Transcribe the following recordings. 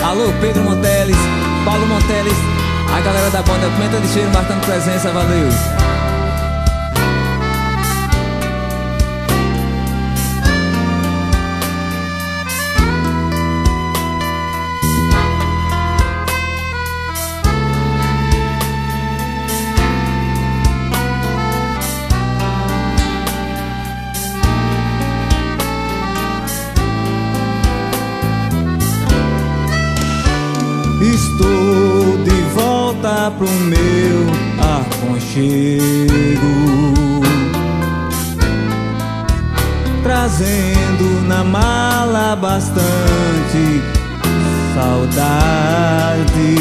Alô, Pedro Monteles, Paulo Monteles, a galera da banda Pimenta de Cheiro marcando presença, valeu! Estou de volta pro meu aconchego, trazendo na mala bastante saudade,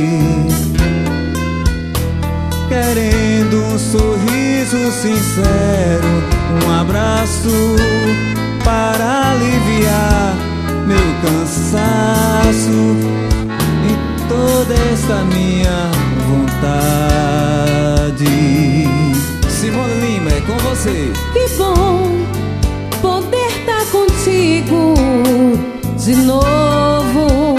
querendo um sorriso sincero, um abraço para aliviar meu cansaço e toda esta minha vontade. Simone Lima, é com você. Que bom poder estar contigo de novo,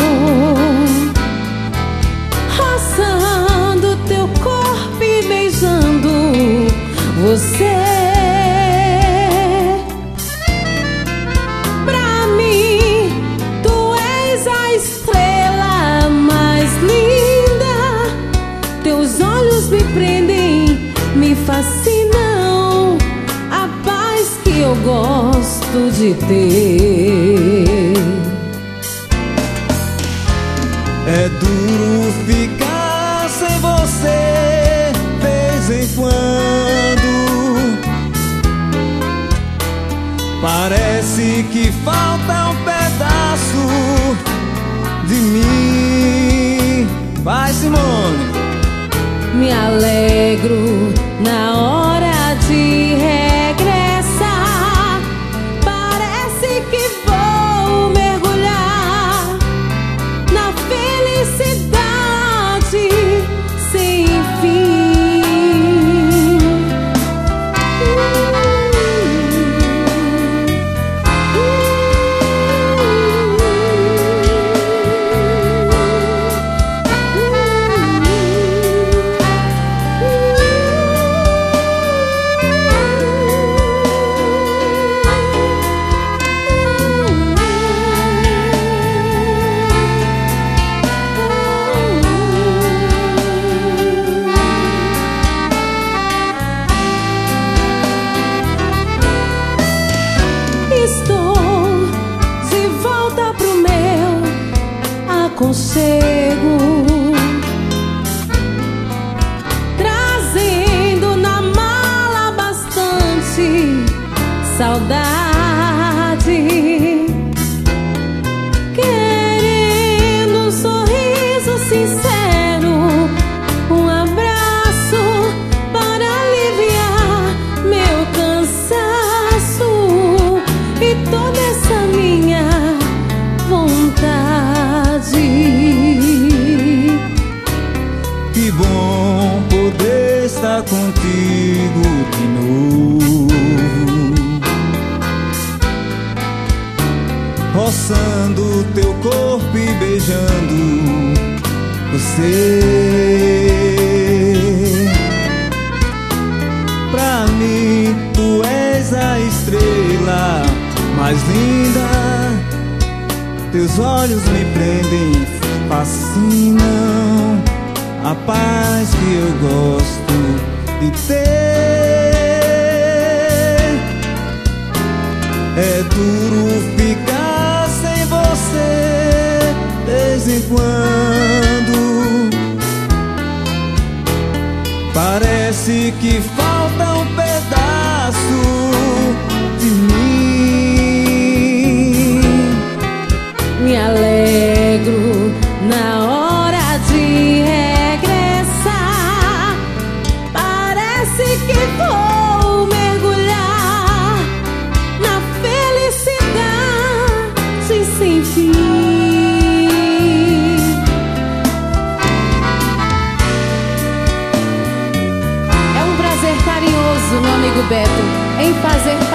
roçando teu corpo e beijando você. Pra mim, tu és a estrela mais linda. Teus olhos me prendem, me fascinam. A paz que eu gosto de ter. É duro ficar sem você, vez em quando. Parece que falta um pedaço de mim. Vai, Simone! Me alegro na hora de regressar. Parece que vou mergulhar na felicidade sem fim. Estou de volta pro meu aconchego, trazendo na mala bastante saudade, querendo um sorriso sincero, um abraço para aliviar meu cansaço e toda essa minha vontade. Que bom poder estar contigo de novo, roçando teu corpo e beijando você. Pra mim tu és a estrela mais linda. Teus olhos me prendem, fascinam. A paz que eu gosto de ter. É duro ficar sem você, vez em quando. Parece que falta um pedaço de mim. Me alegro na hora de regressar. Parece que vou mergulhar na felicidade sem fim. É um prazer carinhoso, meu amigo Beto, em fazer parte